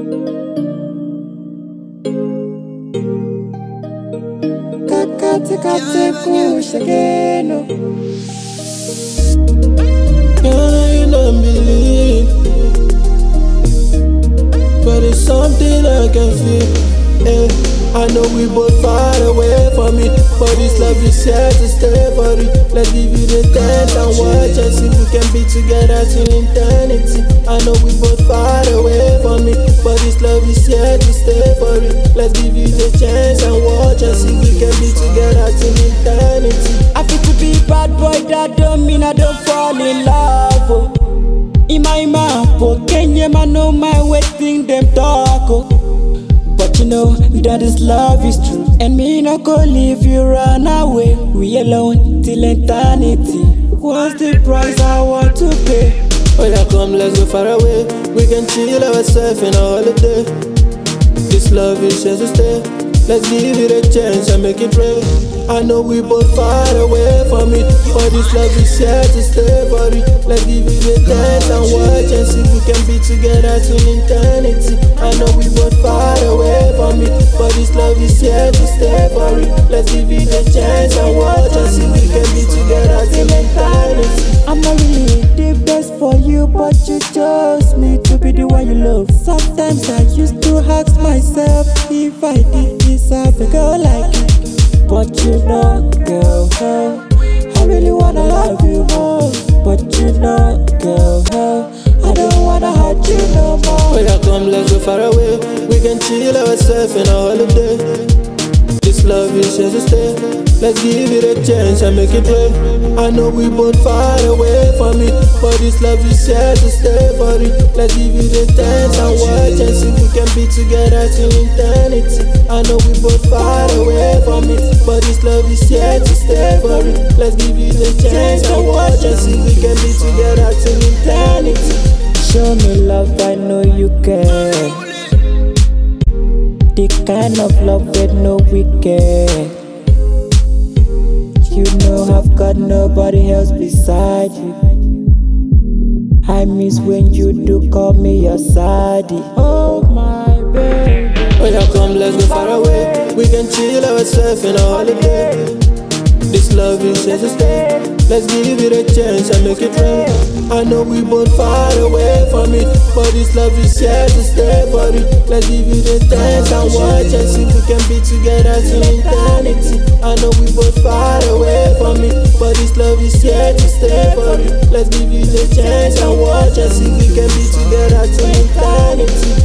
You don't believe, but it's something I can feel. I know we both far away from it, but this love is here to stay for it. Let's give it a chance and watch and see if we can be together till eternity. I know we both far away from it, but this love is here to stay for it. Let's give it a chance and watch and see if we can be together till eternity. I feel to be bad boy, that don't mean I don't fall in love. Oh. In my mouth, Kenya man know my waiting them talk. Oh. But you know that this love is true, and me not go leave you run away. We alone till eternity. What's the price I want to pay? Oh yeah, come let's go far away. We can chill ourselves in a holiday. This love is here to stay. Let's give it a chance and make it rain. I know we both far away from it, but this love is here to stay for it. Let's give it a chance and watch and see if we can be together till eternity. I know we both far away from it, but this love is here to stay for it. Let's give it a chance and watch and see if we can be together till eternity. I'm not really the best for you, but you chose me to be the one you love. Sometimes I used to ask myself if I did deserve a girl like you. But you know, girl, I really wanna love you more. But you know, girl, I don't wanna hurt you no more. Oh yeah, come let's go far away. We can chill ourselves in a holiday. This love is here to stay. Let's give it a chance and make it rain. I know we both far away from it, but this love is here to stay for it. Let's give it a chance and watch and see if we can be together till eternity. I know we both far away from it, but this love is here to stay for it. Let's give it a chance and watch and see if we can be together till eternity. Show me love, I know you care. The kind of love with no wicked. You know I've got nobody else beside you. I miss when you do call me your sadie. Oh my baby. Oh yeah, come let's go far away. We can chill ourselves in a holiday. This love is here to stay. Let's give it a chance and make it rain. I know we both far away from it, but this love is here to stay for it. Let's give it a chance and watch and see if we can be together till eternity. I know we both far away from it, but this love is here to stay for it. Let's give it a chance and watch and see if we can be together till eternity.